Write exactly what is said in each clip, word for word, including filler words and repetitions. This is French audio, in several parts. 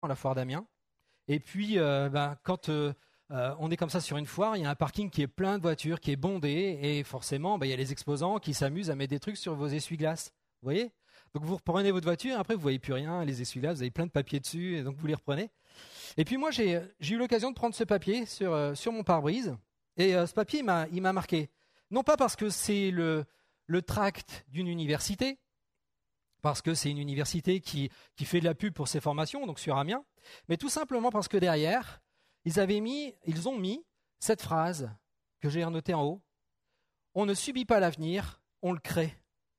à la foire d'Amiens. Et puis, euh, ben, quand euh, euh, on est comme ça sur une foire, il y a un parking qui est plein de voitures, qui est bondé, et forcément, ben, il y a les exposants qui s'amusent à mettre des trucs sur vos essuie-glaces. Vous voyez? Donc vous reprenez votre voiture, après vous voyez plus rien, les essuie-glaces, vous avez plein de papier dessus, et donc vous les reprenez. Et puis moi, j'ai, j'ai eu l'occasion de prendre ce papier sur, euh, sur mon pare-brise, et euh, ce papier, il m'a, il m'a marqué. Non pas parce que c'est le, le tract d'une université, parce que c'est une université qui, qui fait de la pub pour ses formations, donc sur Amiens, mais tout simplement parce que derrière, ils avaient mis, ils ont mis cette phrase que j'ai notée en haut. On ne subit pas l'avenir, on le crée.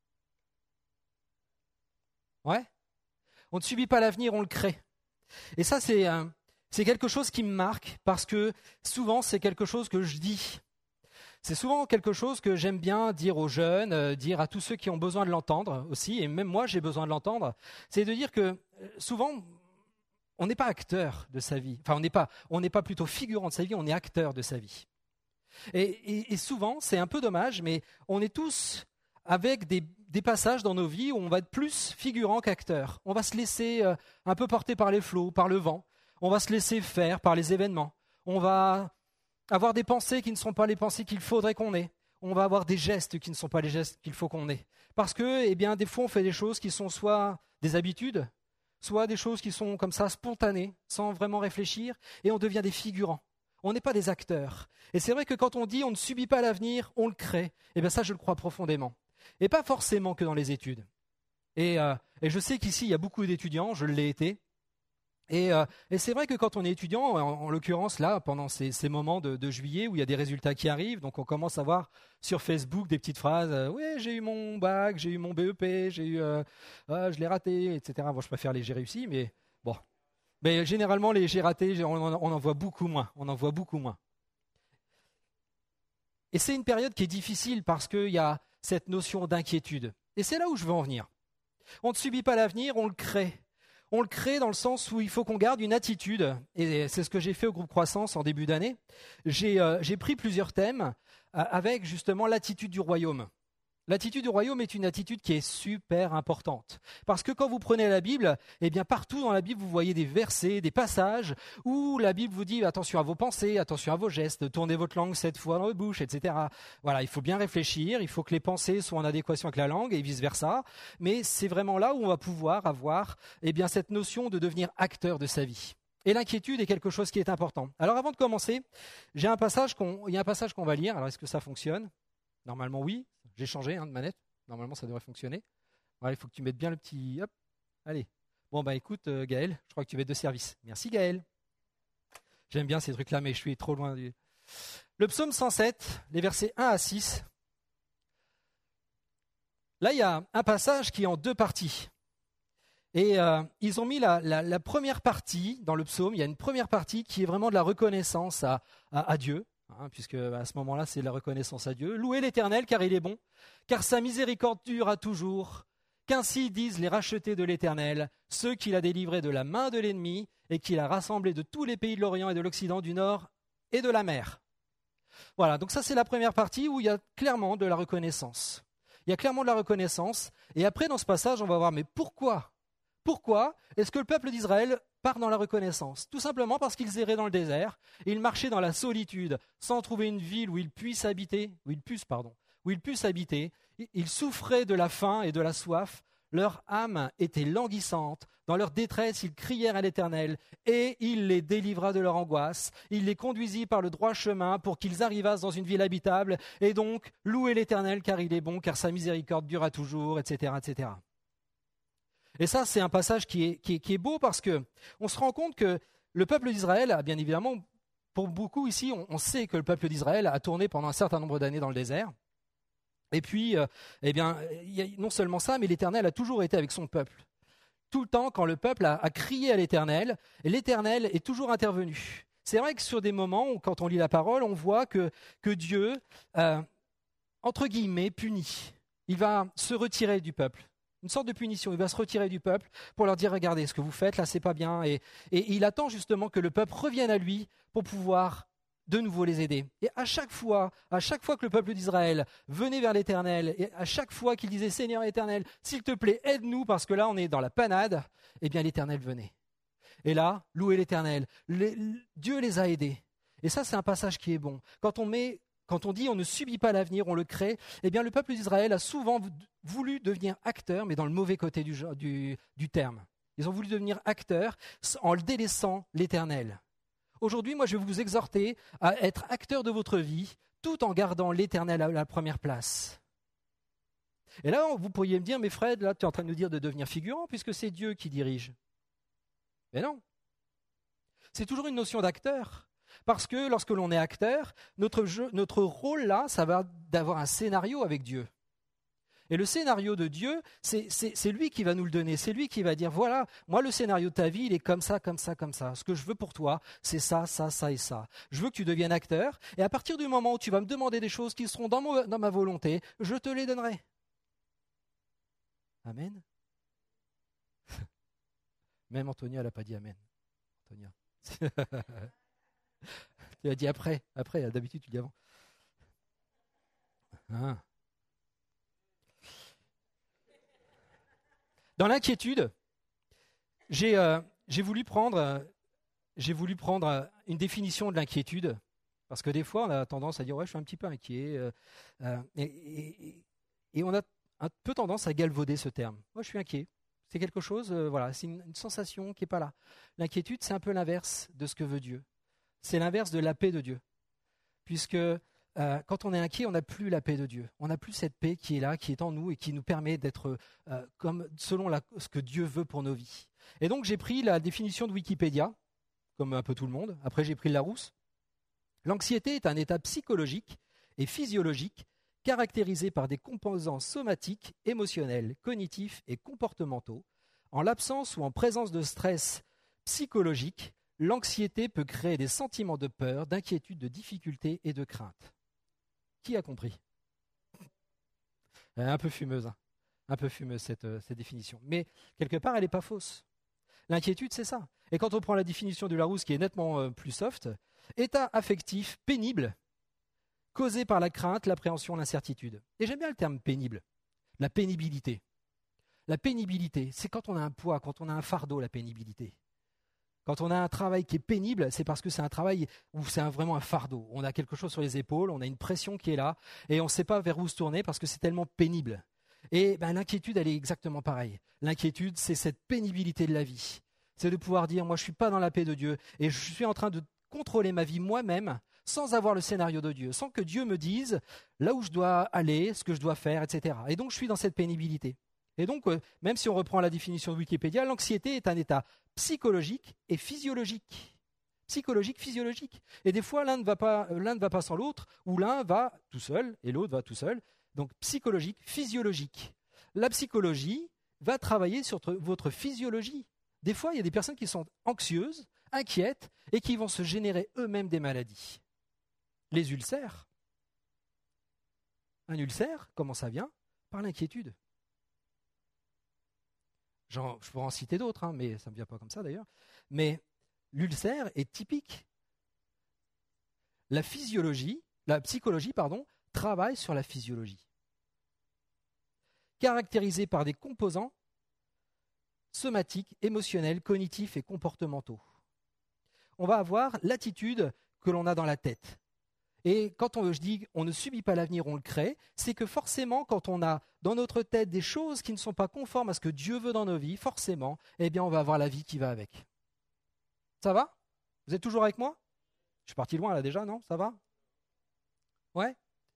Ouais? On ne subit pas l'avenir, on le crée. Et ça, c'est, euh, c'est quelque chose qui me marque parce que souvent, c'est quelque chose que je dis. C'est souvent quelque chose que j'aime bien dire aux jeunes, euh, dire à tous ceux qui ont besoin de l'entendre aussi, et même moi j'ai besoin de l'entendre, c'est de dire que euh, souvent on n'est pas acteur de sa vie, enfin on n'est pas, on n'est pas plutôt figurant de sa vie, on est acteur de sa vie. Et, et, et souvent c'est un peu dommage, mais on est tous avec des, des passages dans nos vies où on va être plus figurant qu'acteur. On va se laisser euh, un peu porter par les flots, par le vent, on va se laisser faire par les événements, on va avoir des pensées qui ne sont pas les pensées qu'il faudrait qu'on ait. On va avoir des gestes qui ne sont pas les gestes qu'il faut qu'on ait. Parce que, eh bien, des fois, on fait des choses qui sont soit des habitudes, soit des choses qui sont comme ça spontanées, sans vraiment réfléchir, et on devient des figurants. On n'est pas des acteurs. Et c'est vrai que quand on dit on ne subit pas l'avenir, on le crée. Eh bien, ça, je le crois profondément. Et pas forcément que dans les études. Et, euh, et je sais qu'ici, il y a beaucoup d'étudiants, je l'ai été. Et, euh, et c'est vrai que quand on est étudiant, en, en l'occurrence là, pendant ces, ces moments de, de juillet où il y a des résultats qui arrivent, donc on commence à voir sur Facebook des petites phrases euh, « Ouais, j'ai eu mon bac, j'ai eu mon B E P, j'ai eu, euh, ah, je l'ai raté, et cetera » Bon, je préfère les « j'ai réussi », mais bon. Mais généralement, les « j'ai raté », on, on, on en voit beaucoup moins. On en voit beaucoup moins. Et c'est une période qui est difficile parce qu'il y a cette notion d'inquiétude. Et c'est là où je veux en venir. On ne subit pas l'avenir, on le crée. On le crée dans le sens où il faut qu'on garde une attitude, et c'est ce que j'ai fait au groupe Croissance en début d'année. J'ai, euh, j'ai pris plusieurs thèmes euh, avec justement l'attitude du royaume. L'attitude du royaume est une attitude qui est super importante. Parce que quand vous prenez la Bible, eh bien partout dans la Bible, vous voyez des versets, des passages où la Bible vous dit attention à vos pensées, attention à vos gestes, tournez votre langue sept fois dans votre bouche, et cetera. Voilà, il faut bien réfléchir, il faut que les pensées soient en adéquation avec la langue et vice-versa. Mais c'est vraiment là où on va pouvoir avoir eh bien, cette notion de devenir acteur de sa vie. Et l'inquiétude est quelque chose qui est important. Alors avant de commencer, j'ai un passage qu'on, il y a un passage qu'on va lire. Alors est-ce que ça fonctionne ? Normalement oui. J'ai changé hein, de manette. Normalement, ça devrait fonctionner. Voilà, il faut que tu mettes bien le petit... Hop, allez. Bon, bah écoute, euh, Gaël, je crois que tu vas être de service. Merci, Gaël. J'aime bien ces trucs-là, mais je suis trop loin du... Le psaume cent sept, les versets un à six. Là, il y a un passage qui est en deux parties. Et euh, ils ont mis la, la, la première partie dans le psaume. Il y a une première partie qui est vraiment de la reconnaissance à, à, à Dieu. Hein, puisque à ce moment-là, c'est la reconnaissance à Dieu. Louez l'Éternel, car il est bon, car sa miséricorde durera toujours. Qu'ainsi disent les rachetés de l'Éternel, ceux qu'il a délivrés de la main de l'ennemi et qu'il a rassemblés de tous les pays de l'Orient et de l'Occident, du Nord et de la mer. Voilà, donc ça c'est la première partie où il y a clairement de la reconnaissance. Il y a clairement de la reconnaissance. Et après, dans ce passage, on va voir, mais pourquoi ? Pourquoi est-ce que le peuple d'Israël part dans la reconnaissance ? Tout simplement parce qu'ils erraient dans le désert, et ils marchaient dans la solitude, sans trouver une ville où ils puissent habiter, où ils puissent, pardon, où ils puissent habiter. Ils souffraient de la faim et de la soif. Leur âme était languissante. Dans leur détresse, ils crièrent à l'Éternel, et il les délivra de leur angoisse. Il les conduisit par le droit chemin pour qu'ils arrivassent dans une ville habitable. Et donc, louez l'Éternel, car il est bon, car sa miséricorde durera toujours, et cetera, et cetera. Et ça, c'est un passage qui est, qui est, qui est beau parce que on se rend compte que le peuple d'Israël, bien évidemment, pour beaucoup ici, on, on sait que le peuple d'Israël a tourné pendant un certain nombre d'années dans le désert. Et puis, euh, eh bien, il y a non seulement ça, mais l'Éternel a toujours été avec son peuple. Tout le temps, quand le peuple a, a crié à l'Éternel, l'Éternel est toujours intervenu. C'est vrai que sur des moments où, quand on lit la parole, on voit que, que Dieu, euh, entre guillemets, punit. Il va se retirer du peuple. Une sorte de punition, il va se retirer du peuple pour leur dire « Regardez, ce que vous faites là, c'est pas bien ». Et, et il attend justement que le peuple revienne à lui pour pouvoir de nouveau les aider. Et à chaque fois, à chaque fois que le peuple d'Israël venait vers l'Éternel, et à chaque fois qu'il disait « Seigneur Éternel, s'il te plaît, aide-nous parce que là on est dans la panade », eh bien l'Éternel venait. Et là, louez l'Éternel. Les, Dieu les a aidés. Et ça, c'est un passage qui est bon. Quand on met, quand on dit on ne subit pas l'avenir, on le crée, eh bien le peuple d'Israël a souvent voulu devenir acteur, mais dans le mauvais côté du, du, du terme. Ils ont voulu devenir acteurs en délaissant l'Éternel. Aujourd'hui, moi, je vais vous exhorter à être acteur de votre vie, tout en gardant l'Éternel à la première place. Et là, vous pourriez me dire, mais Fred, là, tu es en train de nous dire de devenir figurant, puisque c'est Dieu qui dirige. Mais non. C'est toujours une notion d'acteur. Parce que lorsque l'on est acteur, notre, jeu, notre rôle là, ça va d'avoir un scénario avec Dieu. Et le scénario de Dieu, c'est, c'est, c'est lui qui va nous le donner. C'est lui qui va dire, voilà, moi le scénario de ta vie, il est comme ça, comme ça, comme ça. Ce que je veux pour toi, c'est ça, ça, ça et ça. Je veux que tu deviennes acteur. Et à partir du moment où tu vas me demander des choses qui seront dans, mon, dans ma volonté, je te les donnerai. Amen. Même Antonia, elle n'a pas dit Amen. Antonia. Tu as dit après. Après, d'habitude, tu dis avant. Ah. Dans l'inquiétude, j'ai, euh, j'ai, voulu prendre, euh, j'ai voulu prendre euh, une définition de l'inquiétude, parce que des fois, on a tendance à dire « ouais, je suis un petit peu inquiet euh, euh, », et, et, et on a un peu tendance à galvauder ce terme. « Moi, je suis inquiet ». C'est quelque chose, euh, voilà, c'est une, une sensation qui n'est pas là. L'inquiétude, c'est un peu l'inverse de ce que veut Dieu. C'est l'inverse de la paix de Dieu, puisque Euh, quand on est inquiet, on n'a plus la paix de Dieu. On n'a plus cette paix qui est là, qui est en nous et qui nous permet d'être euh, comme selon la, ce que Dieu veut pour nos vies. Et donc j'ai pris la définition de Wikipédia, comme un peu tout le monde. Après j'ai pris le Larousse. L'anxiété est un état psychologique et physiologique caractérisé par des composants somatiques, émotionnels, cognitifs et comportementaux. En l'absence ou en présence de stress psychologique, l'anxiété peut créer des sentiments de peur, d'inquiétude, de difficulté et de crainte. Qui a compris ? Un peu fumeuse, hein. Un peu fumeuse cette, euh, cette définition. Mais quelque part, elle n'est pas fausse. L'inquiétude, c'est ça. Et quand on prend la définition du Larousse, qui est nettement euh, plus soft, état affectif pénible, causé par la crainte, l'appréhension, l'incertitude. Et j'aime bien le terme pénible, la pénibilité. La pénibilité, c'est quand on a un poids, quand on a un fardeau, la pénibilité. Quand on a un travail qui est pénible, c'est parce que c'est un travail où c'est un, vraiment un fardeau. On a quelque chose sur les épaules, on a une pression qui est là, et on ne sait pas vers où se tourner parce que c'est tellement pénible. Et ben, l'inquiétude, elle est exactement pareille. L'inquiétude, c'est cette pénibilité de la vie. C'est de pouvoir dire, moi je ne suis pas dans la paix de Dieu, et je suis en train de contrôler ma vie moi-même, sans avoir le scénario de Dieu, sans que Dieu me dise là où je dois aller, ce que je dois faire, et cetera. Et donc je suis dans cette pénibilité. Et donc, euh, même si on reprend la définition de Wikipédia, l'anxiété est un état psychologique et physiologique. Psychologique, physiologique. Et des fois, l'un ne va pas, l'un ne va pas sans l'autre, ou l'un va tout seul et l'autre va tout seul. Donc, psychologique, physiologique. La psychologie va travailler sur votre physiologie. Des fois, il y a des personnes qui sont anxieuses, inquiètes, et qui vont se générer eux-mêmes des maladies. Les ulcères. Un ulcère, comment ça vient ? Par l'inquiétude. Genre, je pourrais en citer d'autres, hein, mais ça ne me vient pas comme ça d'ailleurs. Mais l'ulcère est typique. La physiologie, la psychologie, pardon, travaille sur la physiologie. Caractérisée par des composants somatiques, émotionnels, cognitifs et comportementaux. On va avoir l'attitude que l'on a dans la tête. Et quand on, je dis on ne subit pas l'avenir, on le crée, c'est que forcément, quand on a dans notre tête des choses qui ne sont pas conformes à ce que Dieu veut dans nos vies, forcément, eh bien, on va avoir la vie qui va avec. Ça va ? Vous êtes toujours avec moi ? Je suis parti loin là déjà, non ? Ça va ? Ouais ?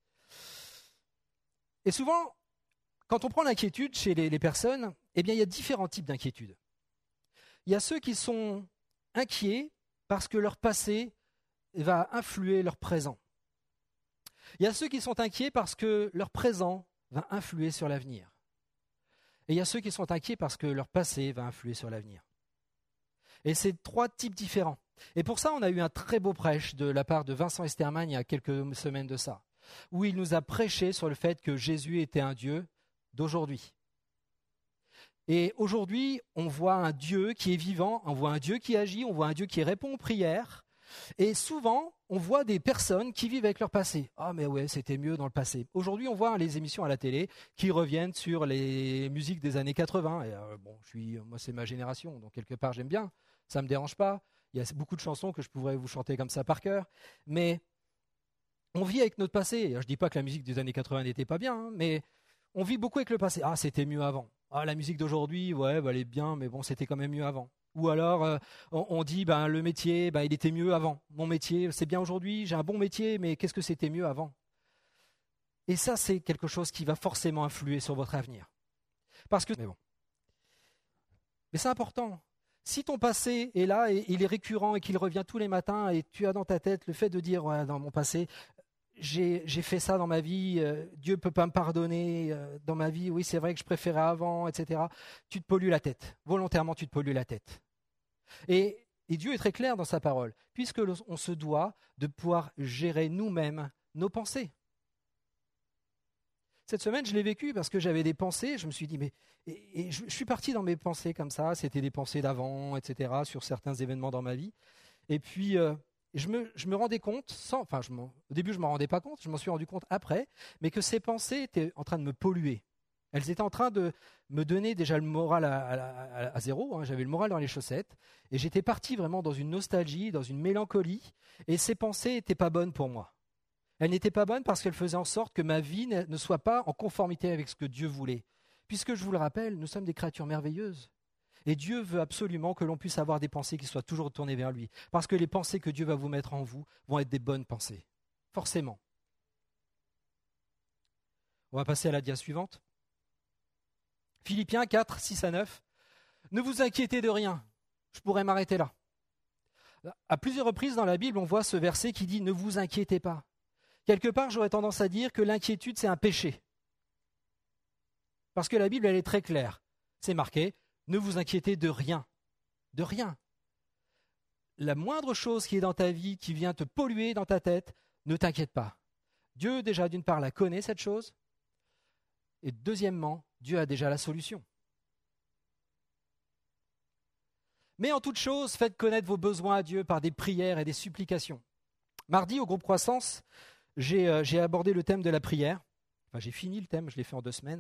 Et souvent, quand on prend l'inquiétude chez les, les personnes, eh bien, il y a différents types d'inquiétudes. Il y a ceux qui sont inquiets parce que leur passé va influer leur présent. Il y a ceux qui sont inquiets parce que leur présent va influer sur l'avenir. Et il y a ceux qui sont inquiets parce que leur passé va influer sur l'avenir. Et c'est trois types différents. Et pour ça, on a eu un très beau prêche de la part de Vincent Esterman il y a quelques semaines de ça, où il nous a prêché sur le fait que Jésus était un Dieu d'aujourd'hui. Et aujourd'hui, on voit un Dieu qui est vivant, on voit un Dieu qui agit, on voit un Dieu qui répond aux prières. Et souvent, on voit des personnes qui vivent avec leur passé. « Ah mais ouais, c'était mieux dans le passé ». Aujourd'hui, on voit les émissions à la télé qui reviennent sur les musiques des années quatre-vingts. Et euh, bon, je suis, moi, c'est ma génération, donc quelque part, j'aime bien. Ça ne me dérange pas. Il y a beaucoup de chansons que je pourrais vous chanter comme ça par cœur. Mais on vit avec notre passé. Je ne dis pas que la musique des années quatre-vingts n'était pas bien, hein, mais on vit beaucoup avec le passé. Ah, c'était mieux avant. Ah, la musique d'aujourd'hui, ouais, bah, elle est bien, mais bon, c'était quand même mieux avant. Ou alors, euh, on, on dit, ben, le métier, ben, il était mieux avant. Mon métier, c'est bien aujourd'hui, j'ai un bon métier, mais qu'est-ce que c'était mieux avant? Et ça, c'est quelque chose qui va forcément influer sur votre avenir. Parce que, mais bon. Mais c'est important. Si ton passé est là, et il est récurrent et qu'il revient tous les matins, et tu as dans ta tête le fait de dire, ouais, dans mon passé, j'ai, j'ai fait ça dans ma vie, euh, Dieu ne peut pas me pardonner euh, dans ma vie, oui, c'est vrai que je préférais avant, et cetera. Tu te pollues la tête. Volontairement, tu te pollues la tête. Et, et Dieu est très clair dans sa parole, puisque on se doit de pouvoir gérer nous-mêmes nos pensées. Cette semaine, je l'ai vécu parce que j'avais des pensées, je me suis dit, mais et, et je, je suis parti dans mes pensées comme ça, c'était des pensées d'avant, et cetera, sur certains événements dans ma vie. Et puis, euh, je, me, je me rendais compte, sans, enfin, je au début, je ne m'en rendais pas compte, je m'en suis rendu compte après, mais que ces pensées étaient en train de me polluer. Elles étaient en train de me donner déjà le moral à, à, à, à zéro, hein, j'avais le moral dans les chaussettes, et j'étais parti vraiment dans une nostalgie, dans une mélancolie, et ces pensées n'étaient pas bonnes pour moi. Elles n'étaient pas bonnes parce qu'elles faisaient en sorte que ma vie ne soit pas en conformité avec ce que Dieu voulait. Puisque, je vous le rappelle, nous sommes des créatures merveilleuses. Et Dieu veut absolument que l'on puisse avoir des pensées qui soient toujours tournées vers lui. Parce que les pensées que Dieu va vous mettre en vous vont être des bonnes pensées. Forcément. On va passer à la dia suivante. Philippiens quatre, six à neuf. Ne vous inquiétez de rien. Je pourrais m'arrêter là. À plusieurs reprises dans la Bible, on voit ce verset qui dit « Ne vous inquiétez pas ». Quelque part, j'aurais tendance à dire que l'inquiétude, c'est un péché. Parce que la Bible, elle est très claire. C'est marqué, ne vous inquiétez de rien. De rien. La moindre chose qui est dans ta vie, qui vient te polluer dans ta tête, ne t'inquiète pas. Dieu, déjà, d'une part, la connaît, cette chose. Et deuxièmement, Dieu a déjà la solution. Mais en toute chose, faites connaître vos besoins à Dieu par des prières et des supplications. Mardi, au groupe Croissance, J'ai, euh, j'ai abordé le thème de la prière. Enfin, j'ai fini le thème, je l'ai fait en deux semaines.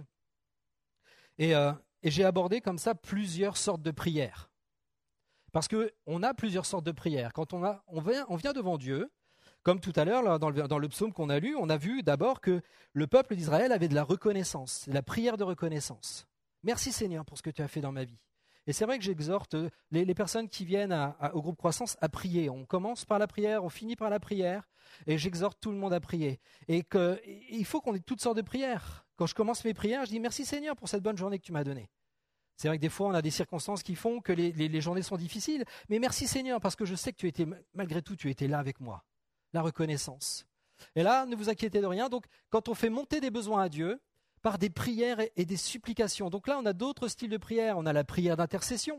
Et, euh, et j'ai abordé comme ça plusieurs sortes de prières. Parce qu'on a plusieurs sortes de prières. Quand on, a, on, vient, on vient devant Dieu, comme tout à l'heure, là, dans, le, dans le psaume qu'on a lu, on a vu d'abord que le peuple d'Israël avait de la reconnaissance, de la prière de reconnaissance. Merci Seigneur pour ce que tu as fait dans ma vie. Et c'est vrai que j'exhorte les, les personnes qui viennent à, à, au groupe Croissance à prier. On commence par la prière, on finit par la prière, et j'exhorte tout le monde à prier. Et que, il faut qu'on ait toutes sortes de prières. Quand je commence mes prières, je dis merci Seigneur pour cette bonne journée que tu m'as donnée. C'est vrai que des fois, on a des circonstances qui font que les, les, les journées sont difficiles, mais merci Seigneur parce que je sais que tu étais, malgré tout, tu étais là avec moi. La reconnaissance. Et là, ne vous inquiétez de rien. Donc, quand on fait monter des besoins à Dieu, par des prières et des supplications. Donc là, on a d'autres styles de prière. On a la prière d'intercession.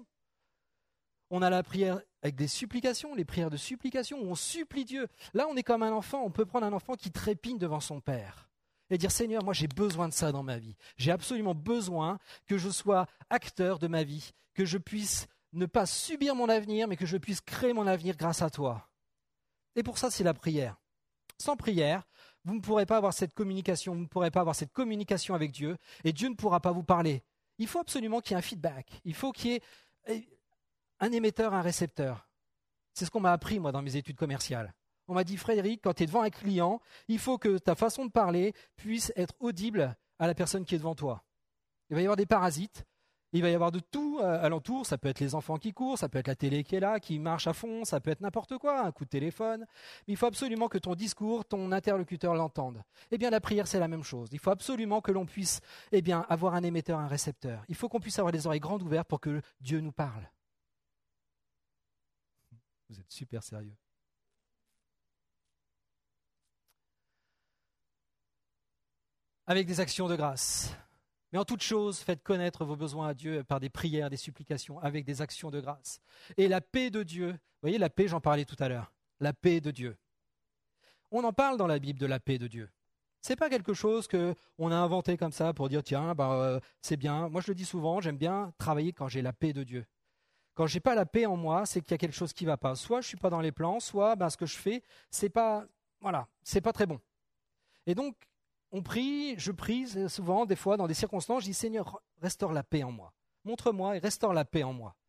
On a la prière avec des supplications, les prières de supplication, où on supplie Dieu. Là, on est comme un enfant. On peut prendre un enfant qui trépigne devant son père et dire « Seigneur, moi j'ai besoin de ça dans ma vie. J'ai absolument besoin que je sois acteur de ma vie, que je puisse ne pas subir mon avenir, mais que je puisse créer mon avenir grâce à toi. » Et pour ça, c'est la prière. Sans prière, vous ne pourrez pas avoir cette communication, vous ne pourrez pas avoir cette communication avec Dieu, et Dieu ne pourra pas vous parler. Il faut absolument qu'il y ait un feedback, il faut qu'il y ait un émetteur, un récepteur. C'est ce qu'on m'a appris, moi, dans mes études commerciales. On m'a dit, Frédéric, quand tu es devant un client, il faut que ta façon de parler puisse être audible à la personne qui est devant toi. Il va y avoir des parasites, il va y avoir de tout euh, alentour, ça peut être les enfants qui courent, ça peut être la télé qui est là, qui marche à fond, ça peut être n'importe quoi, un coup de téléphone. Mais il faut absolument que ton discours, ton interlocuteur l'entende. Eh bien, la prière, c'est la même chose. Il faut absolument que l'on puisse eh bien, avoir un émetteur, un récepteur. Il faut qu'on puisse avoir les oreilles grandes ouvertes pour que Dieu nous parle. Vous êtes super sérieux. Avec des actions de grâce. Mais en toute chose, faites connaître vos besoins à Dieu par des prières, des supplications, avec des actions de grâce. Et la paix de Dieu, vous voyez, la paix, j'en parlais tout à l'heure, la paix de Dieu. On en parle dans la Bible de la paix de Dieu. Ce n'est pas quelque chose qu'on a inventé comme ça pour dire, tiens, bah, euh, c'est bien. Moi, je le dis souvent, j'aime bien travailler quand j'ai la paix de Dieu. Quand je n'ai pas la paix en moi, c'est qu'il y a quelque chose qui ne va pas. Soit je ne suis pas dans les plans, soit bah, ce que je fais, c'est pas, voilà, c'est pas très bon. Et donc, on prie, je prie souvent, des fois, dans des circonstances, je dis « Seigneur, restaure la paix en moi. Montre-moi et restaure la paix en moi. »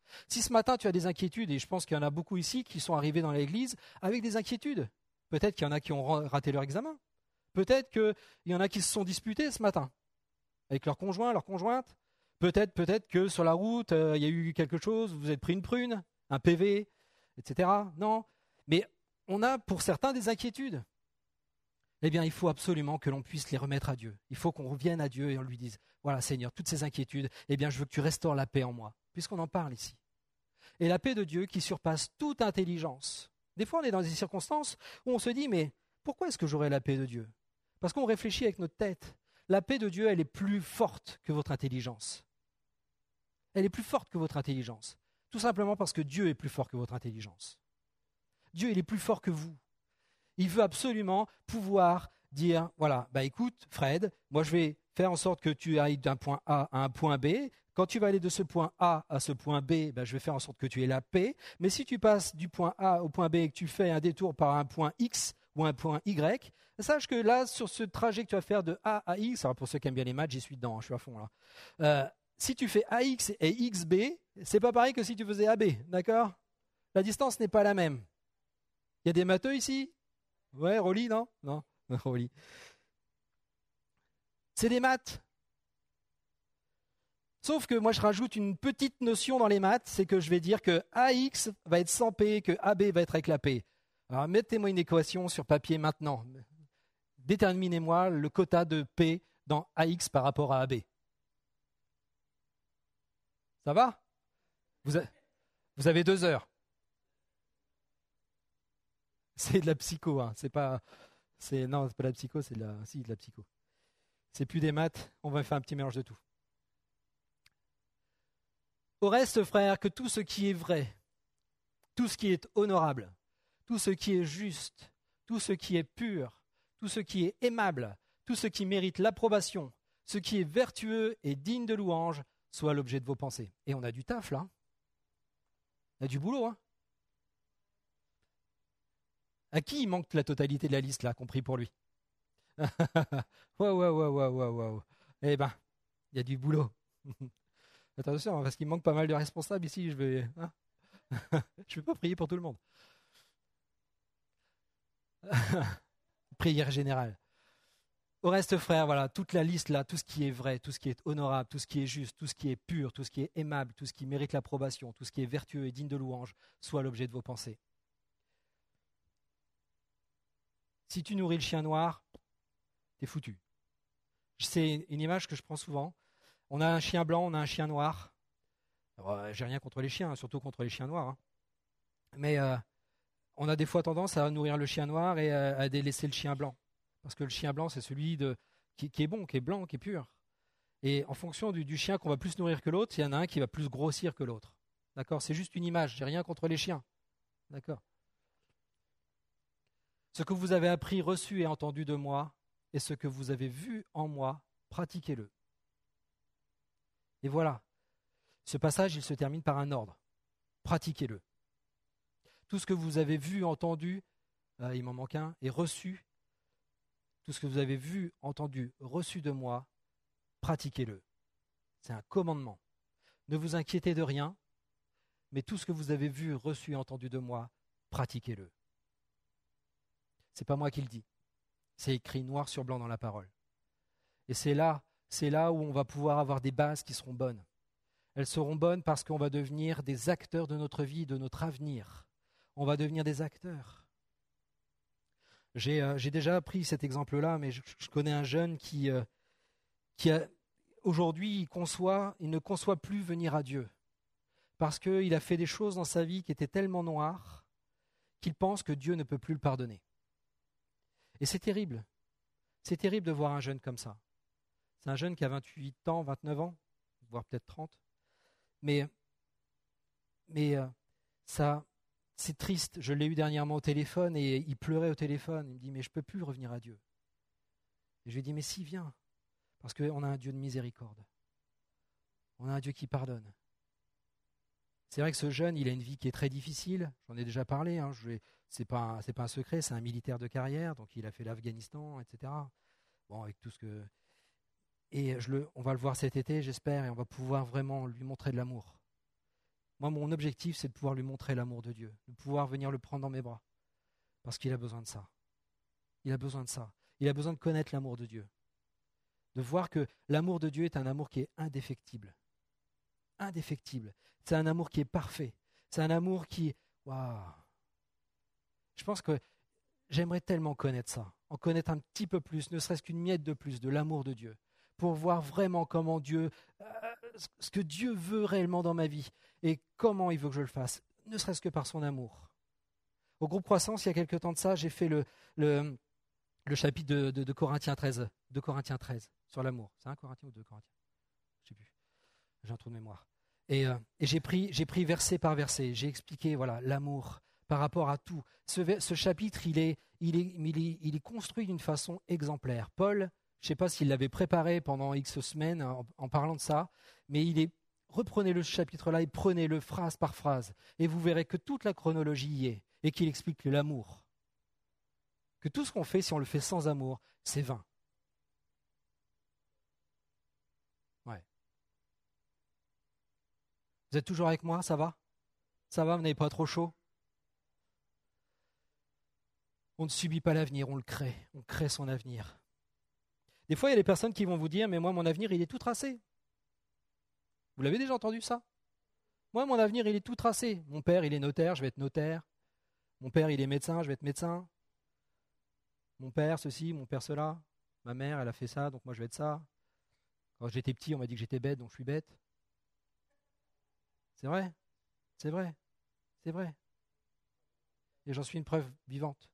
Si ce matin tu as des inquiétudes, et je pense qu'il y en a beaucoup ici qui sont arrivés dans l'église avec des inquiétudes, peut-être qu'il y en a qui ont raté leur examen, peut-être qu'il y en a qui se sont disputés ce matin avec leur conjoint, leur conjointe, peut-être, peut-être que sur la route, euh, il y a eu quelque chose, vous êtes pris une prune, un P V, et cetera. Non, mais on a pour certains des inquiétudes. Eh bien, il faut absolument que l'on puisse les remettre à Dieu. Il faut qu'on revienne à Dieu et on lui dise, voilà Seigneur, toutes ces inquiétudes, eh bien, je veux que tu restaures la paix en moi, puisqu'on en parle ici. Et la paix de Dieu qui surpasse toute intelligence. Des fois, on est dans des circonstances où on se dit, mais pourquoi est-ce que j'aurais la paix de Dieu? Parce qu'on réfléchit avec notre tête. La paix de Dieu, elle est plus forte que votre intelligence. Elle est plus forte que votre intelligence. Tout simplement parce que Dieu est plus fort que votre intelligence. Dieu, il est plus fort que vous. Il veut absolument pouvoir dire, voilà, bah écoute, Fred, moi je vais faire en sorte que tu ailles d'un point A à un point B. Quand tu vas aller de ce point A à ce point B, bah, je vais faire en sorte que tu aies la paix. Mais si tu passes du point A au point B et que tu fais un détour par un point X ou un point Y, sache que là, sur ce trajet que tu vas faire de A à X, alors pour ceux qui aiment bien les maths, j'y suis dedans, hein, je suis à fond là. Euh, si tu fais A X et X B, c'est pas pareil que si tu faisais A B, d'accord? La distance n'est pas la même. Il y a des matheux ici? Ouais, Rolly, non? Non, Rolly. C'est des maths. Sauf que moi, je rajoute une petite notion dans les maths, c'est que je vais dire que A X va être sans P, que A B va être avec la P. Alors, mettez-moi une équation sur papier maintenant. Déterminez-moi le quota de P dans A X par rapport à A B. Ça va? vous, a... vous avez deux heures. C'est de la psycho, hein. C'est pas, c'est non, c'est pas de la psycho, c'est de la, si, de la psycho. C'est plus des maths. On va faire un petit mélange de tout. Au reste, frères, que tout ce qui est vrai, tout ce qui est honorable, tout ce qui est juste, tout ce qui est pur, tout ce qui est aimable, tout ce qui mérite l'approbation, ce qui est vertueux et digne de louange, soit l'objet de vos pensées. Et on a du taf là. On a du boulot, hein. À qui il manque la totalité de la liste, là, compris pour lui? Waouh, waouh, waouh, waouh, waouh. Eh ben, il y a du boulot. Attention, parce qu'il manque pas mal de responsables ici. Je vais, hein je vais pas prier pour tout le monde. Prière générale. Au reste, frère, voilà, toute la liste là, tout ce qui est vrai, tout ce qui est honorable, tout ce qui est juste, tout ce qui est pur, tout ce qui est aimable, tout ce qui mérite l'approbation, tout ce qui est vertueux et digne de louange, soit l'objet de vos pensées. Si tu nourris le chien noir, t'es foutu. C'est une image que je prends souvent. On a un chien blanc, on a un chien noir. Alors, euh, j'ai rien contre les chiens, surtout contre les chiens noirs. Hein. Mais euh, on a des fois tendance à nourrir le chien noir et à, à délaisser le chien blanc. Parce que le chien blanc, c'est celui de, qui, qui est bon, qui est blanc, qui est pur. Et en fonction du, du chien qu'on va plus nourrir que l'autre, il y en a un qui va plus grossir que l'autre. D'accord? C'est juste une image, j'ai rien contre les chiens. D'accord? Ce que vous avez appris, reçu et entendu de moi, et ce que vous avez vu en moi, pratiquez-le. Et voilà. Ce passage, il se termine par un ordre. Pratiquez-le. Tout ce que vous avez vu, entendu, euh, il m'en manque un, et reçu, tout ce que vous avez vu, entendu, reçu de moi, pratiquez-le. C'est un commandement. Ne vous inquiétez de rien, mais tout ce que vous avez vu, reçu et entendu de moi, pratiquez-le. C'est pas moi qui le dis. C'est écrit noir sur blanc dans la parole. Et c'est là, c'est là où on va pouvoir avoir des bases qui seront bonnes. Elles seront bonnes parce qu'on va devenir des acteurs de notre vie, de notre avenir. On va devenir des acteurs. J'ai, euh, j'ai déjà pris cet exemple-là, mais je, je connais un jeune qui, euh, qui a, aujourd'hui, il conçoit, il ne conçoit plus venir à Dieu. Parce qu'il a fait des choses dans sa vie qui étaient tellement noires qu'il pense que Dieu ne peut plus le pardonner. Et c'est terrible. C'est terrible de voir un jeune comme ça. C'est un jeune qui a vingt-huit ans, vingt-neuf ans, voire peut-être trente. Mais, mais euh, ça, c'est triste. Je l'ai eu dernièrement au téléphone et il pleurait au téléphone. Il me dit, mais je ne peux plus revenir à Dieu. Et je lui ai dit, mais si, viens. Parce qu'on a un Dieu de miséricorde. On a un Dieu qui pardonne. C'est vrai que ce jeune, il a une vie qui est très difficile. J'en ai déjà parlé. Hein. Je vais, c'est pas, c'est pas un secret. C'est un militaire de carrière, donc il a fait l'Afghanistan, et cetera. Bon, avec tout ce que. Et je le, on va le voir cet été, j'espère, et on va pouvoir vraiment lui montrer de l'amour. Moi, mon objectif, c'est de pouvoir lui montrer l'amour de Dieu, de pouvoir venir le prendre dans mes bras, parce qu'il a besoin de ça. Il a besoin de ça. Il a besoin de connaître l'amour de Dieu, de voir que l'amour de Dieu est un amour qui est indéfectible. Indéfectible. C'est un amour qui est parfait. C'est un amour qui... Waouh! Je pense que j'aimerais tellement connaître ça, en connaître un petit peu plus, ne serait-ce qu'une miette de plus de l'amour de Dieu, pour voir vraiment comment Dieu, euh, ce que Dieu veut réellement dans ma vie et comment il veut que je le fasse, ne serait-ce que par son amour. Au groupe Croissance, il y a quelque temps de ça, j'ai fait le, le, le chapitre de, de, de Corinthiens treize, de Corinthiens treize sur l'amour. C'est un Corinthien ou deux Corinthiens? Je ne sais plus, j'ai un trou de mémoire. Et, euh, et j'ai pris, j'ai pris verset par verset, j'ai expliqué voilà, l'amour par rapport à tout. Ce, ce chapitre, il est, il, est, il, est, il est construit d'une façon exemplaire. Paul, je ne sais pas s'il l'avait préparé pendant X semaines en, en parlant de ça, mais il est, reprenez le chapitre-là et prenez-le phrase par phrase. Et vous verrez que toute la chronologie y est et qu'il explique l'amour. Que tout ce qu'on fait, si on le fait sans amour, c'est vain. Ouais. Vous êtes toujours avec moi, ça va? Ça va, vous n'avez pas trop chaud? On ne subit pas l'avenir, on le crée. On crée son avenir. Des fois, il y a des personnes qui vont vous dire « Mais moi, mon avenir, il est tout tracé. » Vous l'avez déjà entendu ça? Moi, mon avenir, il est tout tracé. Mon père, il est notaire, je vais être notaire. Mon père, il est médecin, je vais être médecin. Mon père, ceci, mon père, cela. Ma mère, elle a fait ça, donc moi, je vais être ça. Quand j'étais petit, on m'a dit que j'étais bête, donc je suis bête. C'est vrai, c'est vrai, c'est vrai. Et j'en suis une preuve vivante.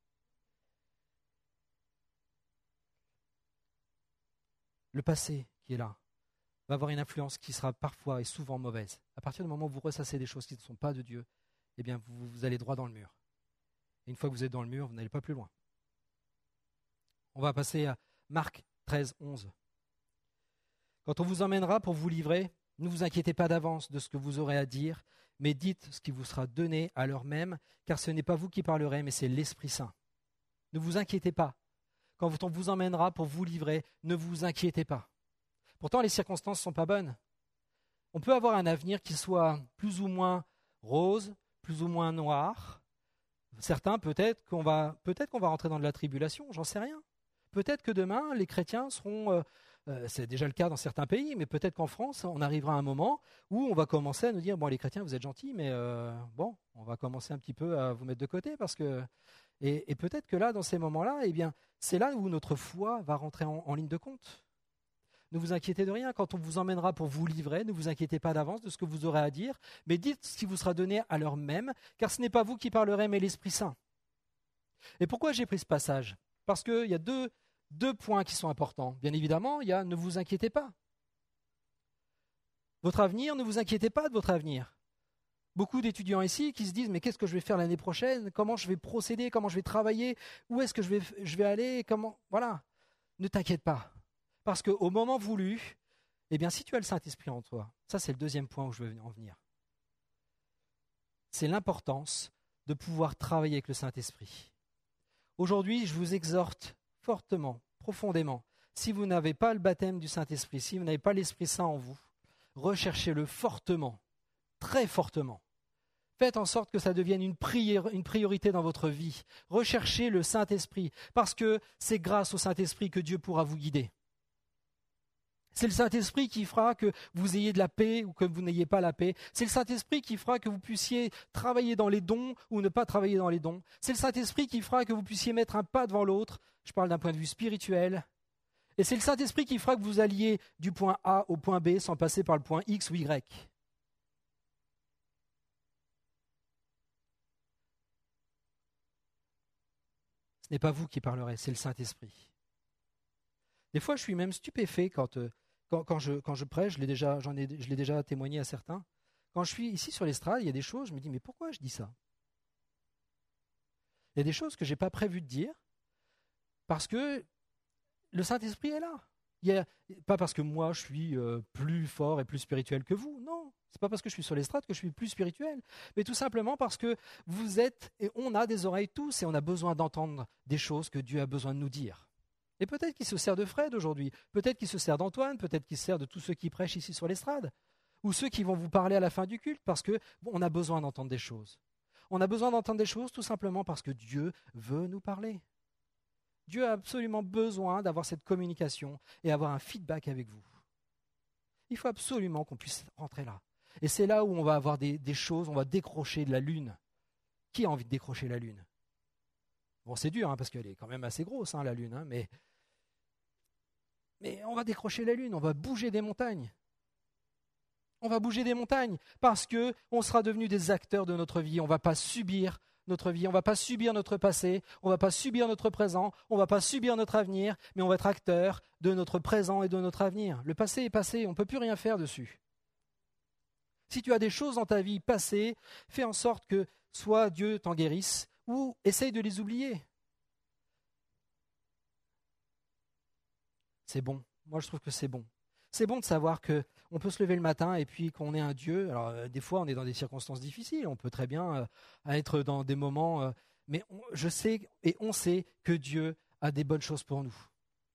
Le passé qui est là va avoir une influence qui sera parfois et souvent mauvaise. À partir du moment où vous ressassez des choses qui ne sont pas de Dieu, eh bien vous, vous allez droit dans le mur. Et une fois que vous êtes dans le mur, vous n'allez pas plus loin. On va passer à Marc treize, onze. Quand on vous emmènera pour vous livrer, ne vous inquiétez pas d'avance de ce que vous aurez à dire, mais dites ce qui vous sera donné à l'heure même, car ce n'est pas vous qui parlerez, mais c'est l'Esprit Saint. Ne vous inquiétez pas. Quand on vous emmènera pour vous livrer, ne vous inquiétez pas. Pourtant, les circonstances ne sont pas bonnes. On peut avoir un avenir qui soit plus ou moins rose, plus ou moins noir. Certains, peut-être qu'on va, peut-être qu'on va rentrer dans de la tribulation, j'en sais rien. Peut-être que demain, les chrétiens seront... Euh, euh, c'est déjà le cas dans certains pays, mais peut-être qu'en France, on arrivera à un moment où on va commencer à nous dire « Bon, les chrétiens, vous êtes gentils, mais euh, bon, on va commencer un petit peu à vous mettre de côté parce que... » Et, et peut-être que là, dans ces moments-là, eh bien, c'est là où notre foi va rentrer en, en ligne de compte. Ne vous inquiétez de rien. Quand on vous emmènera pour vous livrer, ne vous inquiétez pas d'avance de ce que vous aurez à dire, mais dites ce qui vous sera donné à l'heure même, car ce n'est pas vous qui parlerez, mais l'Esprit Saint. Et pourquoi j'ai pris ce passage? Parce qu'il y a deux, deux points qui sont importants. Bien évidemment, il y a « ne vous inquiétez pas ». Votre avenir, ne vous inquiétez pas de votre avenir. Beaucoup d'étudiants ici qui se disent « mais qu'est-ce que je vais faire l'année prochaine? Comment je vais procéder? Comment je vais travailler? Où est-ce que je vais, je vais aller? Comment ?» Voilà, ne t'inquiète pas. Parce qu'au moment voulu, eh bien, si tu as le Saint-Esprit en toi, ça c'est le deuxième point où je veux en venir. C'est l'importance de pouvoir travailler avec le Saint-Esprit. Aujourd'hui, je vous exhorte fortement, profondément, si vous n'avez pas le baptême du Saint-Esprit, si vous n'avez pas l'Esprit Saint en vous, recherchez-le fortement, très fortement. Faites en sorte que ça devienne une, prière, une priorité dans votre vie. Recherchez le Saint-Esprit, parce que c'est grâce au Saint-Esprit que Dieu pourra vous guider. C'est le Saint-Esprit qui fera que vous ayez de la paix ou que vous n'ayez pas la paix. C'est le Saint-Esprit qui fera que vous puissiez travailler dans les dons ou ne pas travailler dans les dons. C'est le Saint-Esprit qui fera que vous puissiez mettre un pas devant l'autre. Je parle d'un point de vue spirituel. Et c'est le Saint-Esprit qui fera que vous alliez du point A au point B sans passer par le point X ou Y. Ce n'est pas vous qui parlerez, c'est le Saint-Esprit. Des fois, je suis même stupéfait quand, euh, quand, quand, je, quand je prêche, je l'ai, déjà, j'en ai, je l'ai déjà témoigné à certains. Quand je suis ici sur l'estrade, il y a des choses, je me dis, mais pourquoi je dis ça? Il y a des choses que je n'ai pas prévu de dire, parce que le Saint-Esprit est là. Il y a, pas parce que moi, je suis euh, plus fort et plus spirituel que vous, non. Ce n'est pas parce que je suis sur l'estrade que je suis plus spirituel, mais tout simplement parce que vous êtes, et on a des oreilles tous, et on a besoin d'entendre des choses que Dieu a besoin de nous dire. Et peut-être qu'il se sert de Fred aujourd'hui, peut-être qu'il se sert d'Antoine, peut-être qu'il se sert de tous ceux qui prêchent ici sur l'estrade. ou ceux qui vont vous parler à la fin du culte, parce que bon, on a besoin d'entendre des choses. On a besoin d'entendre des choses tout simplement parce que Dieu veut nous parler. Dieu a absolument besoin d'avoir cette communication et avoir un feedback avec vous. Il faut absolument qu'on puisse rentrer là. Et c'est là où on va avoir des, des choses, on va décrocher de la lune. Qui a envie de décrocher la lune? Bon, c'est dur, hein, parce qu'elle est quand même assez grosse, hein, la lune, hein, mais, mais on va décrocher la lune, on va bouger des montagnes. On va bouger des montagnes parce qu'on sera devenus des acteurs de notre vie. On ne va pas subir notre vie, on ne va pas subir notre passé, on ne va pas subir notre présent, on ne va pas subir notre avenir, mais on va être acteurs de notre présent et de notre avenir. Le passé est passé, on ne peut plus rien faire dessus. Si tu as des choses dans ta vie passées, fais en sorte que soit Dieu t'en guérisse ou essaye de les oublier. C'est bon, moi je trouve que c'est bon. C'est bon de savoir qu'on peut se lever le matin et puis qu'on est un Dieu. Alors, euh, des fois, on est dans des circonstances difficiles. On peut très bien euh, être dans des moments... Euh, mais on, je sais et on sait que Dieu a des bonnes choses pour nous.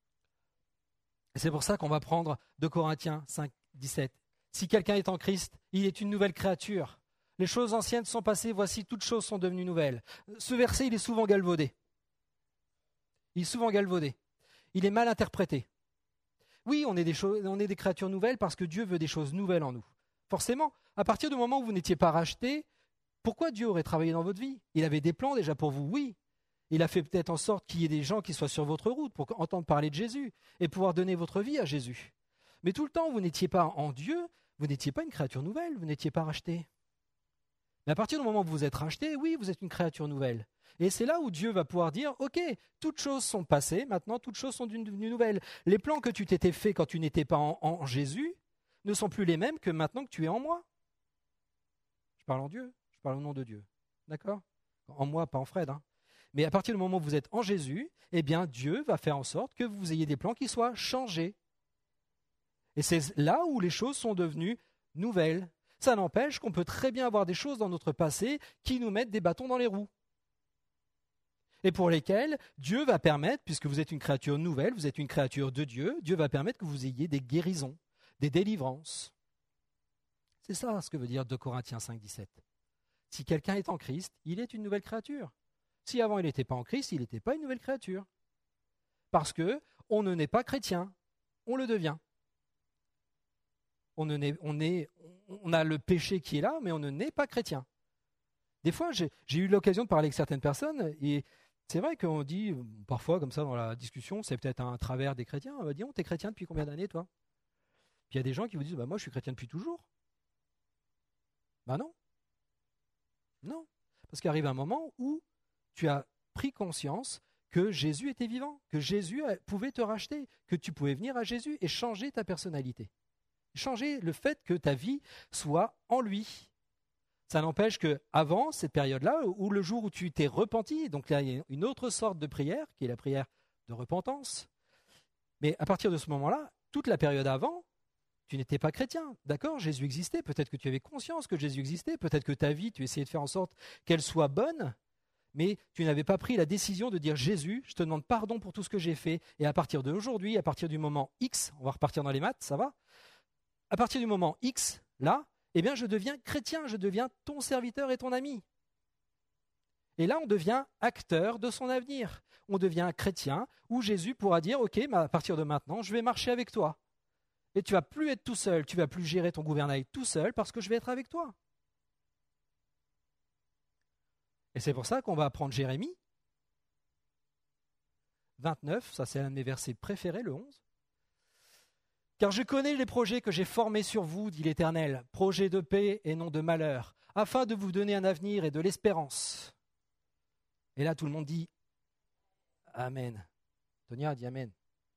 Et c'est pour ça qu'on va prendre deux Corinthiens cinq, dix-sept. Si quelqu'un est en Christ, il est une nouvelle créature. Les choses anciennes sont passées, voici, toutes choses sont devenues nouvelles. Ce verset, il est souvent galvaudé. Il est souvent galvaudé. Il est mal interprété. Oui, on est, des choses, on est des créatures nouvelles parce que Dieu veut des choses nouvelles en nous. Forcément, à partir du moment où vous n'étiez pas rachetés, pourquoi Dieu aurait travaillé dans votre vie? Il avait des plans déjà pour vous, oui. Il a fait peut-être en sorte qu'il y ait des gens qui soient sur votre route pour entendre parler de Jésus et pouvoir donner votre vie à Jésus. Mais tout le temps, vous n'étiez pas en Dieu, vous n'étiez pas une créature nouvelle, vous n'étiez pas racheté. Mais à partir du moment où vous êtes racheté, oui, vous êtes une créature nouvelle. Et c'est là où Dieu va pouvoir dire, ok, toutes choses sont passées, maintenant toutes choses sont devenues nouvelles. Les plans que tu t'étais faits quand tu n'étais pas en, en Jésus ne sont plus les mêmes que maintenant que tu es en moi. Je parle en Dieu, je parle au nom de Dieu. D'accord? En moi, pas en Fred. Hein. Mais à partir du moment où vous êtes en Jésus, eh bien Dieu va faire en sorte que vous ayez des plans qui soient changés. Et c'est là où les choses sont devenues nouvelles. Ça n'empêche qu'on peut très bien avoir des choses dans notre passé qui nous mettent des bâtons dans les roues. Et pour lesquels Dieu va permettre, puisque vous êtes une créature nouvelle, vous êtes une créature de Dieu, Dieu va permettre que vous ayez des guérisons, des délivrances. C'est ça ce que veut dire deux Corinthiens cinq, dix-sept. Si quelqu'un est en Christ, il est une nouvelle créature. Si avant il n'était pas en Christ, il n'était pas une nouvelle créature. Parce que on ne naît pas chrétien, on le devient. On, ne naît, on, est, on a le péché qui est là, mais on ne naît pas chrétien. Des fois, j'ai, j'ai eu l'occasion de parler avec certaines personnes et c'est vrai qu'on dit, parfois comme ça dans la discussion, c'est peut-être un travers des chrétiens, on va dire, t'es chrétien depuis combien d'années toi? Puis il y a des gens qui vous disent, bah, moi je suis chrétien depuis toujours. Ben non. Non. Parce qu'arrive un moment où tu as pris conscience que Jésus était vivant, que Jésus pouvait te racheter, que tu pouvais venir à Jésus et changer ta personnalité. Changer le fait que ta vie soit en lui. Ça n'empêche qu'avant cette période-là, ou le jour où tu t'es repenti, donc là il y a une autre sorte de prière, qui est la prière de repentance, mais à partir de ce moment-là, toute la période avant, tu n'étais pas chrétien, d'accord? Jésus existait, peut-être que tu avais conscience que Jésus existait, peut-être que ta vie, tu essayais de faire en sorte qu'elle soit bonne, mais tu n'avais pas pris la décision de dire Jésus, je te demande pardon pour tout ce que j'ai fait, et à partir d'aujourd'hui, à partir du moment X, on va repartir dans les maths, ça va? À partir du moment X, là, eh bien je deviens chrétien, je deviens ton serviteur et ton ami. Et là, on devient acteur de son avenir. On devient chrétien où Jésus pourra dire, ok, bah, à partir de maintenant, je vais marcher avec toi. Et tu ne vas plus être tout seul, tu ne vas plus gérer ton gouvernail tout seul parce que je vais être avec toi. Et c'est pour ça qu'on va apprendre Jérémie vingt-neuf, ça c'est un de mes versets préférés, le onze. Car je connais les projets que j'ai formés sur vous, dit l'Éternel, projets de paix et non de malheur, afin de vous donner un avenir et de l'espérance. Et là, tout le monde dit Amen. Tonia dit Amen.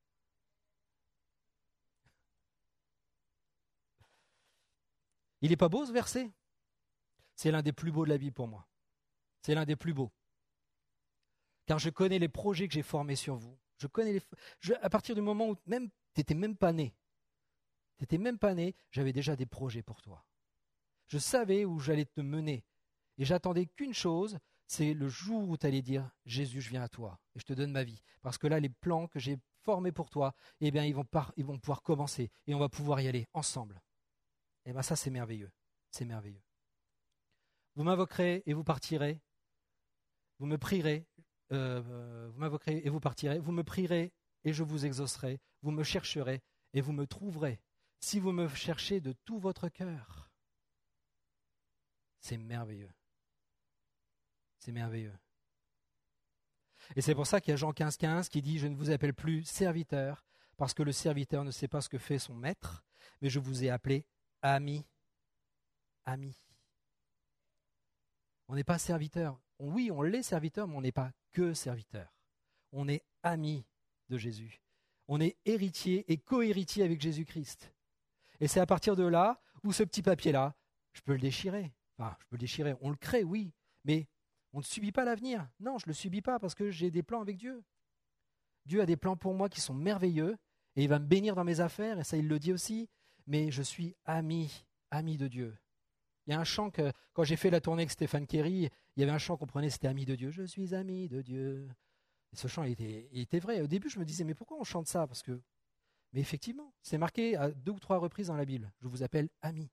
Il n'est pas beau ce verset? C'est l'un des plus beaux de la Bible pour moi. C'est l'un des plus beaux. Car je connais les projets que j'ai formés sur vous. Je connais les... je... À partir du moment où même tu n'étais même pas né, tu n'étais même pas né, j'avais déjà des projets pour toi. Je savais où j'allais te mener. Et j'attendais qu'une chose, c'est le jour où tu allais dire « Jésus, je viens à toi et je te donne ma vie. » Parce que là, les plans que j'ai formés pour toi, eh bien, ils vont, par... ils vont pouvoir commencer et on va pouvoir y aller ensemble. Eh bien ça, c'est merveilleux. C'est merveilleux. Vous m'invoquerez et vous partirez. Vous me prierez, euh, vous m'invoquerez et vous partirez. Vous me prierez et je vous exaucerai. Vous me chercherez et vous me trouverez. Si vous me cherchez de tout votre cœur. C'est merveilleux. C'est merveilleux. Et c'est pour ça qu'il y a Jean quinze quinze qui dit « Je ne vous appelle plus serviteur, parce que le serviteur ne sait pas ce que fait son maître, mais je vous ai appelé ami. » Ami. On n'est pas serviteur. Oui, on l'est serviteur, mais on n'est pas que serviteur. On est ami de Jésus. On est héritier et co-héritier avec Jésus-Christ. Et c'est à partir de là où ce petit papier-là, je peux le déchirer. Enfin, je peux le déchirer. On le crée, oui, mais on ne subit pas l'avenir. Non, je ne le subis pas parce que j'ai des plans avec Dieu. Dieu a des plans pour moi qui sont merveilleux et il va me bénir dans mes affaires, et ça, il le dit aussi. Mais je suis ami, ami de Dieu. Il y a un chant que, quand j'ai fait la tournée avec Stéphane Kerry, il y avait un chant qu'on prenait, c'était ami de Dieu. Je suis ami de Dieu. Et ce chant, il était, il était vrai. Au début, je me disais, mais pourquoi on chante ça? Parce que, mais effectivement, c'est marqué à deux ou trois reprises dans la Bible. Je vous appelle ami.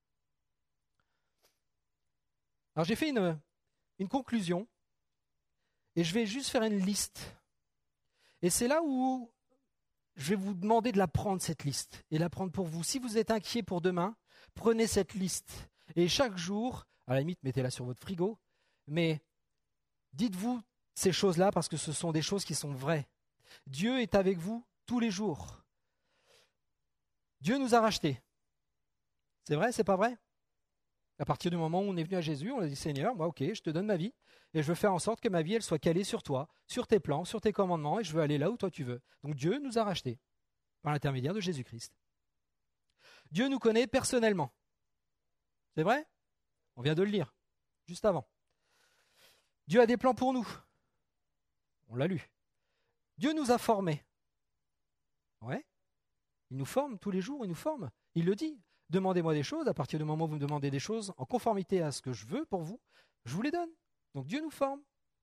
Alors j'ai fait une, une conclusion et je vais juste faire une liste. Et c'est là où je vais vous demander de la prendre, cette liste, et la prendre pour vous. Si vous êtes inquiet pour demain, prenez cette liste. Et chaque jour, à la limite, mettez-la sur votre frigo, mais dites-vous ces choses-là parce que ce sont des choses qui sont vraies. Dieu est avec vous tous les jours. Dieu nous a rachetés. C'est vrai, c'est pas vrai? À partir du moment où on est venu à Jésus, on a dit « Seigneur, moi, ok, je te donne ma vie et je veux faire en sorte que ma vie, elle soit calée sur toi, sur tes plans, sur tes commandements, et je veux aller là où toi tu veux. » Donc Dieu nous a rachetés par l'intermédiaire de Jésus-Christ. Dieu nous connaît personnellement. C'est vrai? On vient de le lire, juste avant. Dieu a des plans pour nous. On l'a lu. Dieu nous a formés. Ouais. Il nous forme tous les jours, il nous forme. Il le dit. Demandez-moi des choses, à partir du moment où vous me demandez des choses en conformité à ce que je veux pour vous, je vous les donne. Donc Dieu nous forme.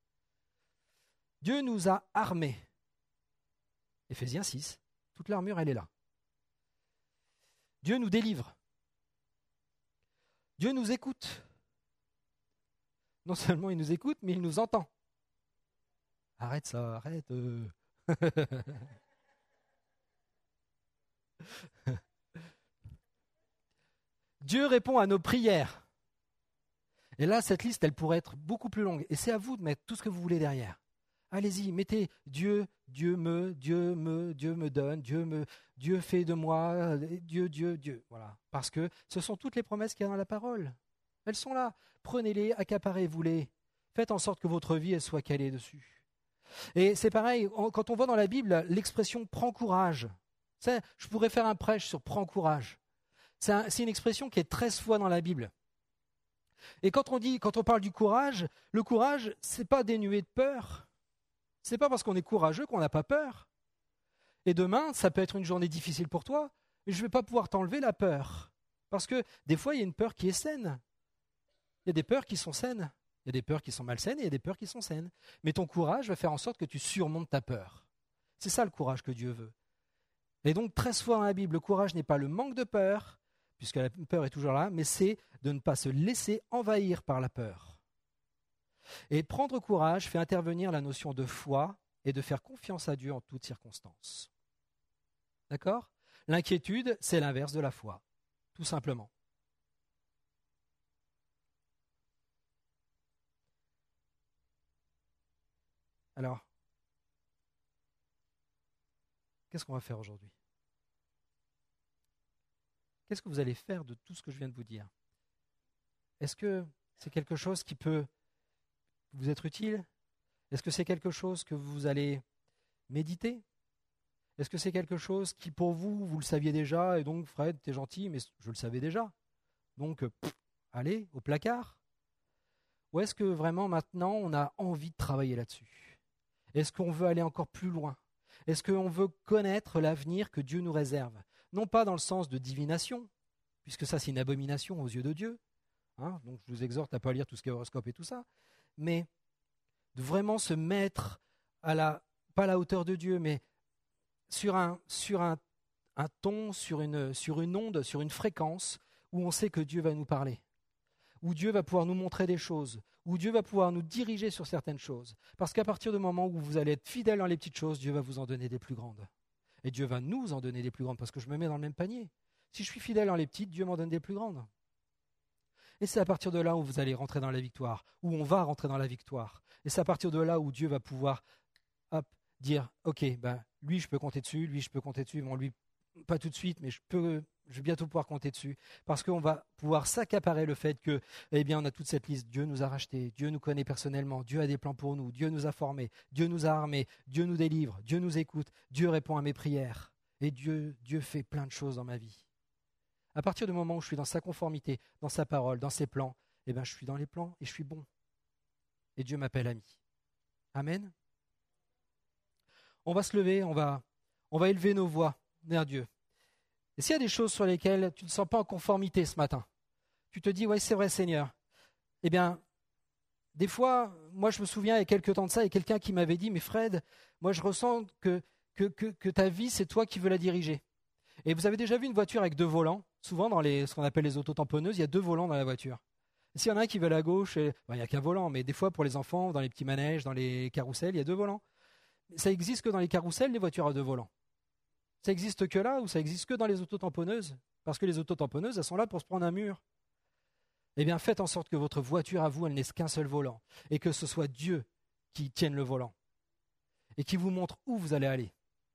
Dieu nous a armés. Éphésiens six, toute l'armure, elle est là. Dieu nous délivre. Dieu nous écoute. Non seulement il nous écoute, mais il nous entend. Arrête ça, arrête. Euh. Dieu répond à nos prières. Et là, cette liste, elle pourrait être beaucoup plus longue. Et c'est à vous de mettre tout ce que vous voulez derrière. Allez-y, mettez Dieu, Dieu me, Dieu me, Dieu me donne, Dieu me, Dieu fait de moi, Dieu, Dieu, Dieu. Voilà. Parce que ce sont toutes les promesses qu'il y a dans la parole. Elles sont là. Prenez-les, accaparez-vous-les. Faites en sorte que votre vie, elle soit calée dessus. Et c'est pareil, quand on voit dans la Bible l'expression « prends courage », je pourrais faire un prêche sur « prends courage ». C'est, un, c'est une expression qui est treize fois dans la Bible. Et quand on dit, quand on parle du courage, le courage, c'est pas dénué de peur. C'est pas parce qu'on est courageux qu'on n'a pas peur. Et demain, ça peut être une journée difficile pour toi, mais je ne vais pas pouvoir t'enlever la peur. Parce que des fois, il y a une peur qui est saine. Il y a des peurs qui sont saines. Il y a des peurs qui sont malsaines et il y a des peurs qui sont saines. Mais ton courage va faire en sorte que tu surmontes ta peur. C'est ça le courage que Dieu veut. Et donc, treize fois dans la Bible, le courage n'est pas le manque de peur, puisque la peur est toujours là, mais c'est de ne pas se laisser envahir par la peur. Et prendre courage fait intervenir la notion de foi et de faire confiance à Dieu en toutes circonstances. D'accord? L'inquiétude, c'est l'inverse de la foi, tout simplement. Alors, qu'est-ce qu'on va faire aujourd'hui? Qu'est-ce que vous allez faire de tout ce que je viens de vous dire? Est-ce que c'est quelque chose qui peut vous être utile? Est-ce que c'est quelque chose que vous allez méditer? Est-ce que c'est quelque chose qui, pour vous, vous le saviez déjà, et donc, Fred, t'es gentil, mais je le savais déjà. Donc, pff, allez, au placard. Ou est-ce que vraiment, maintenant, on a envie de travailler là-dessus? Est-ce qu'on veut aller encore plus loin? Est-ce qu'on veut connaître l'avenir que Dieu nous réserve? Non pas dans le sens de divination, puisque ça, c'est une abomination aux yeux de Dieu. Hein, donc, je vous exhorte à ne pas lire tout ce qui est horoscope et tout ça. Mais de vraiment se mettre à la, pas à la hauteur de Dieu, mais sur un, sur un, un ton, sur une, sur une onde, sur une fréquence où on sait que Dieu va nous parler, où Dieu va pouvoir nous montrer des choses, où Dieu va pouvoir nous diriger sur certaines choses. Parce qu'à partir du moment où vous allez être fidèle dans les petites choses, Dieu va vous en donner des plus grandes. Et Dieu va nous en donner des plus grandes, parce que je me mets dans le même panier. Si je suis fidèle dans les petites, Dieu m'en donne des plus grandes. Et c'est à partir de là où vous allez rentrer dans la victoire, où on va rentrer dans la victoire. Et c'est à partir de là où Dieu va pouvoir hop, dire, ok, ben, lui je peux compter dessus, lui je peux compter dessus, bon, lui pas tout de suite, mais je peux, je vais bientôt pouvoir compter dessus, parce qu'on va pouvoir s'accaparer le fait que, eh bien, on a toute cette liste. Dieu nous a rachetés, Dieu nous connaît personnellement, Dieu a des plans pour nous, Dieu nous a formés, Dieu nous a armés, Dieu nous délivre, Dieu nous écoute, Dieu répond à mes prières, et Dieu, Dieu fait plein de choses dans ma vie. À partir du moment où je suis dans sa conformité, dans sa parole, dans ses plans, eh bien, je suis dans les plans et je suis bon. Et Dieu m'appelle ami. Amen. On va se lever, on va, on va élever nos voix vers Dieu. Et s'il y a des choses sur lesquelles tu ne te sens pas en conformité ce matin, tu te dis, ouais, c'est vrai Seigneur, eh bien, des fois, moi je me souviens il y a quelques temps de ça, il y a quelqu'un qui m'avait dit, mais Fred, moi je ressens que, que, que, que ta vie, c'est toi qui veux la diriger. Et vous avez déjà vu une voiture avec deux volants? Souvent, dans les, ce qu'on appelle les autotamponneuses, il y a deux volants dans la voiture. Et s'il y en a un qui veut à gauche, et, ben, il n'y a qu'un volant, mais des fois pour les enfants, dans les petits manèges, dans les carrousels, il y a deux volants. Ça existe que dans les carrousels, les voitures à deux volants. Ça existe que là ou ça existe que dans les autotamponneuses? Parce que les autotamponneuses, elles sont là pour se prendre un mur. Eh bien, faites en sorte que votre voiture à vous, elle n'ait qu'un seul volant. Et que ce soit Dieu qui tienne le volant. Et qui vous montre où vous allez aller.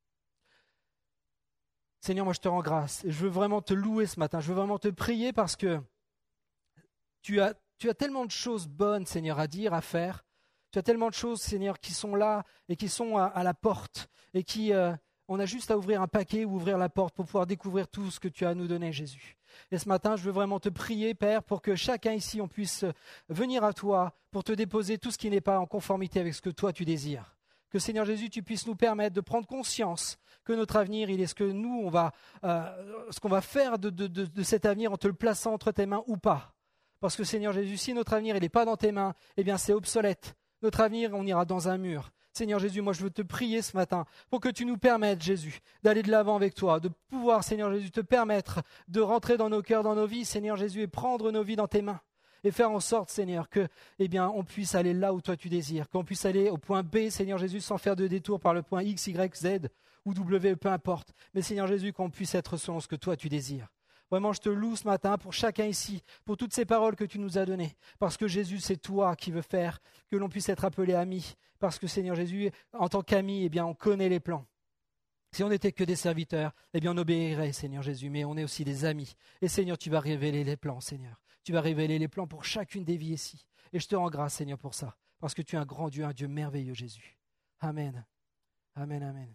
Seigneur, moi je te rends grâce. Et je veux vraiment te louer ce matin. Je veux vraiment te prier parce que tu as, tu as tellement de choses bonnes, Seigneur, à dire, à faire. Tu as tellement de choses, Seigneur, qui sont là et qui sont à, à la porte. Et qui, euh, on a juste à ouvrir un paquet ou ouvrir la porte pour pouvoir découvrir tout ce que tu as à nous donner, Jésus. Et ce matin, je veux vraiment te prier, Père, pour que chacun ici, on puisse venir à toi pour te déposer tout ce qui n'est pas en conformité avec ce que toi tu désires. Que Seigneur Jésus, tu puisses nous permettre de prendre conscience que notre avenir, il est ce que nous, on va, euh, ce qu'on va faire de, de, de, de cet avenir en te le plaçant entre tes mains ou pas. Parce que Seigneur Jésus, si notre avenir, il n'est pas dans tes mains, eh bien c'est obsolète. Notre avenir, on ira dans un mur. Seigneur Jésus, moi je veux te prier ce matin pour que tu nous permettes, Jésus, d'aller de l'avant avec toi, de pouvoir, Seigneur Jésus, te permettre de rentrer dans nos cœurs, dans nos vies, Seigneur Jésus, et prendre nos vies dans tes mains. Et faire en sorte, Seigneur, que, eh bien, on puisse aller là où toi tu désires, qu'on puisse aller au point B, Seigneur Jésus, sans faire de détour par le point X, Y, Z ou W, peu importe. Mais Seigneur Jésus, qu'on puisse être selon ce que toi tu désires. Vraiment, je te loue ce matin pour chacun ici, pour toutes ces paroles que tu nous as données. Parce que Jésus, c'est toi qui veux faire que l'on puisse être appelé ami. Parce que Seigneur Jésus, en tant qu'ami, eh bien, on connaît les plans. Si on n'était que des serviteurs, eh bien, on obéirait, Seigneur Jésus, mais on est aussi des amis. Et Seigneur, tu vas révéler les plans, Seigneur. Tu vas révéler les plans pour chacune des vies ici. Et je te rends grâce, Seigneur, pour ça. Parce que tu es un grand Dieu, un Dieu merveilleux, Jésus. Amen. Amen, amen.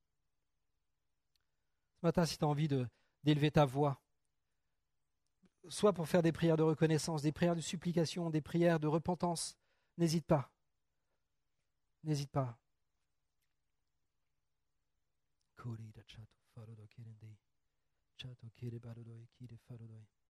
Ce matin, si tu as envie de, d'élever ta voix, soit pour faire des prières de reconnaissance, des prières de supplication, des prières de repentance, n'hésite pas. N'hésite pas.